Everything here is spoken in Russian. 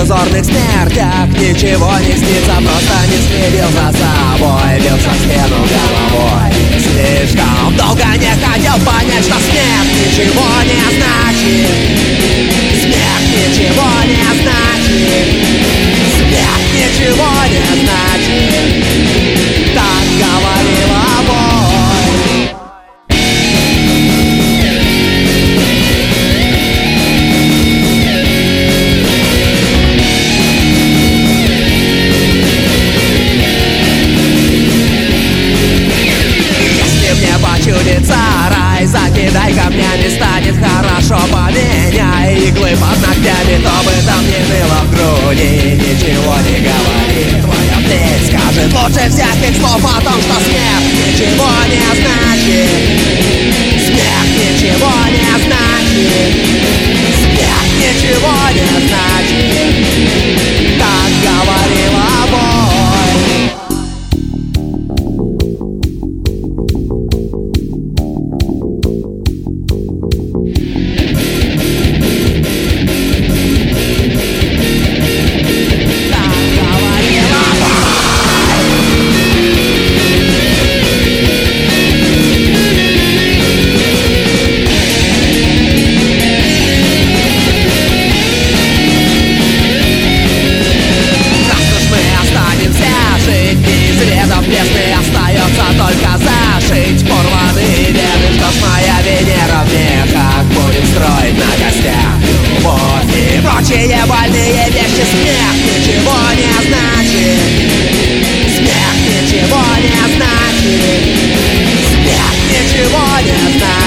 иллюзорных смертях ничего не снится, просто не следил за собой, бился в стену головой. Слишком долго не хотел понять, что смерть ничего не значит. Смерть ничего не значит. Смерть ничего не значит. Так говорила боль. Чудится рай, закидай камнями, станет хорошо, поменяй иглы под ногтями, то бы там не было в груди, ничего не говори. Твоя плеть скажет лучше всяких слов о том, что смерть ничего не значит. Смерть ничего не значит. Смерть ничего не значит. Так говорила боль. Остается только зашить порванные вены. Что ж, моя Венера в мехах будет строить на костях любовь и прочие больные вещи. Смерть ничего не значит. Смерть ничего не значит. Смерть ничего не значит.